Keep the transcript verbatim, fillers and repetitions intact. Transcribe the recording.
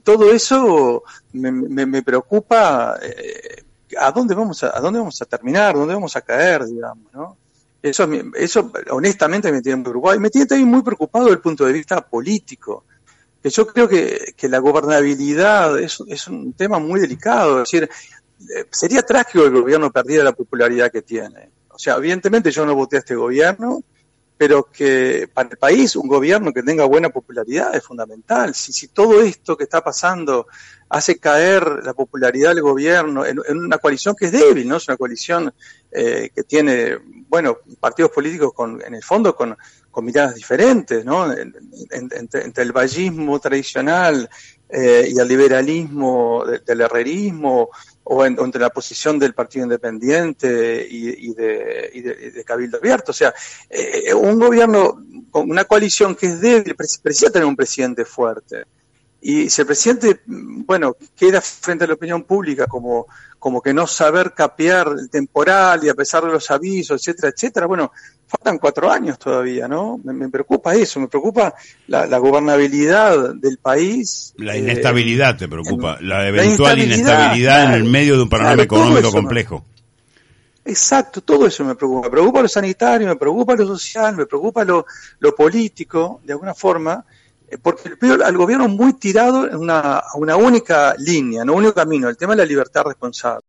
todo eso me, me, me preocupa. Eh, ¿a dónde vamos a, a dónde vamos a terminar? ¿Dónde vamos a caer, digamos, ¿no? Eso, eso honestamente me tiene muy preocupado. Y me tiene también muy preocupado desde el punto de vista político, que yo creo que, que la gobernabilidad es, es un tema muy delicado. Es decir, sería trágico que el gobierno perdiera la popularidad que tiene. O sea, evidentemente yo no voté a este gobierno, pero que para el país un gobierno que tenga buena popularidad es fundamental. Si, si todo esto que está pasando hace caer la popularidad del gobierno en, en una coalición que es débil, ¿no? Es una coalición eh, que tiene, bueno, partidos políticos con, en el fondo con, con miradas diferentes, ¿no? En, en, entre, entre el vallismo tradicional eh, y el liberalismo de, del herrerismo, o, en, o entre la posición del Partido Independiente y, y, de, y, de, y de Cabildo Abierto. O sea, eh, un gobierno con una coalición que es débil precisa tener un presidente fuerte. Y si el presidente, bueno, queda frente a la opinión pública como, como que no saber capear el temporal y a pesar de los avisos, etcétera, etcétera, bueno, faltan cuatro años todavía, ¿no? Me, me preocupa eso, me preocupa la, la gobernabilidad del país. La inestabilidad eh, te preocupa, en, la eventual la inestabilidad, inestabilidad claro, en el medio de un panorama claro, económico complejo. Me, exacto, todo eso me preocupa. Me preocupa lo sanitario, me preocupa lo social, me preocupa lo, lo político, de alguna forma, porque veo al gobierno muy tirado en una, una única línea, en un único camino, el tema de la libertad responsable.